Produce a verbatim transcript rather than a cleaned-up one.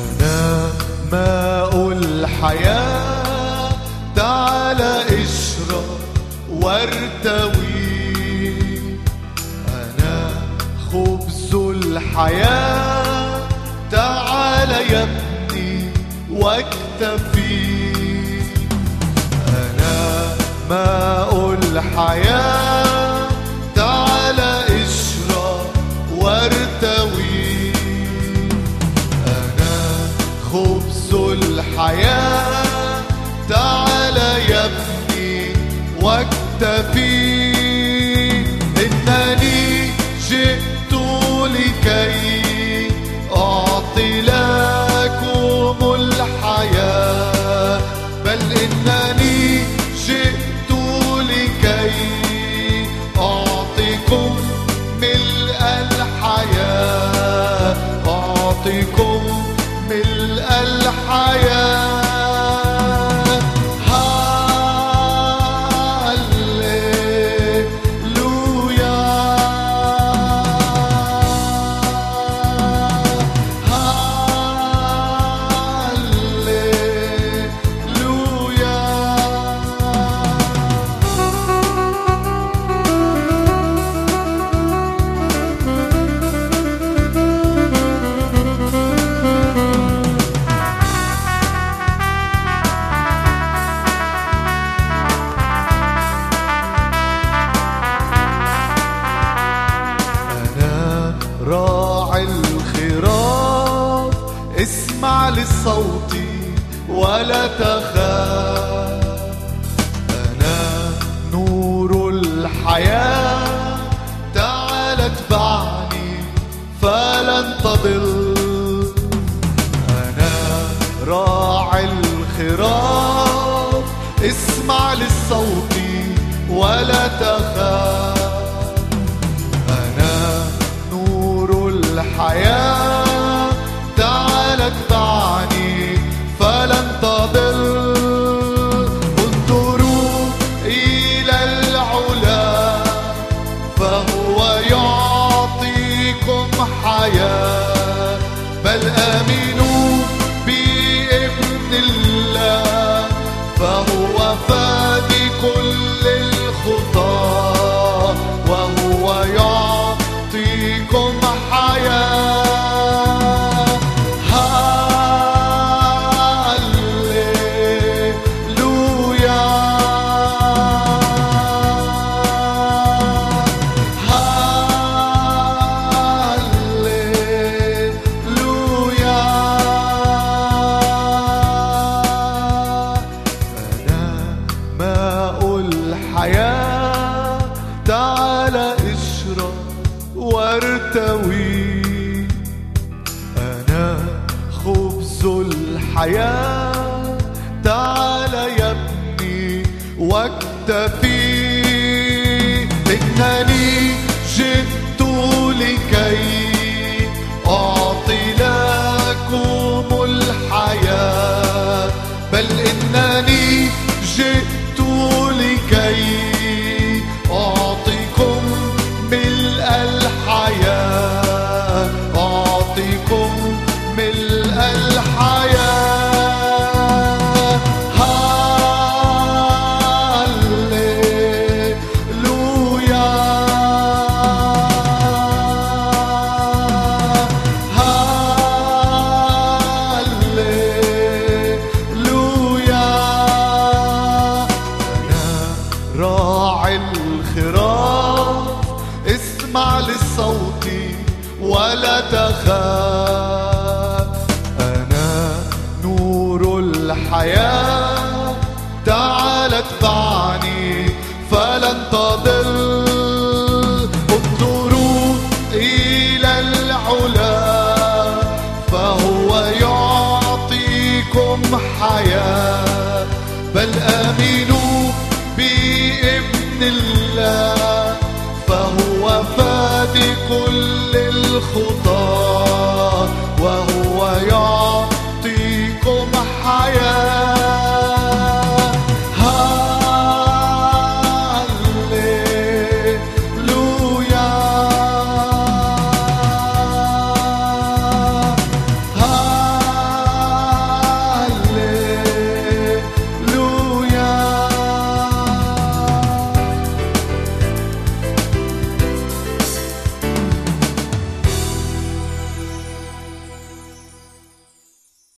أنا ماء الحياة، تعال اشرب وارتوي. أنا خبز الحياة، تعال يا ابني واكتفي. أنا ماء الحياة، تعال اشرب وارتوي. أنا خبز الحياة، تعال يا ابني واكتفي. إنني جئت لكي أعطي لكم الحياة، بل إنني جئت لكي أعطيكم ملء الحياة، أعطيكم ملء الحياة. راعي الخراف، اسمع للصوت ولا تخاف. أنا نور الحياة، تعال اتبعني فلن تضل. أنا راعي الخراف، اسمع للصوت ولا تخاف. الحياة، تعال اتبعني فلن تضل. انظروا إلى العلا، فهو يعطيكم حياة، بل آمنوا بابن الله، فهو فادي كل الخطاة، وهو يعطيكم حياة. هاليلويا هاليلويا. أنا ماء الحياة، تعال اشرب وارتوي. أنا خبز الحياة، تعال يا ابني واكتفي. إنني جئت لكي أعطي لكم الحياة، بل إنني جئت لكي أعطيكم ملء الحياة، أعطيكم ملء الحياة. هاليلويا هاليلويا. أنا راعي الخراف، اسمع للصوت ولا تخاف. أنا نور الحياة، تعال اتبعني فلن تضل. انظروا إلى العلا، فهو يعطيكم حياة، بل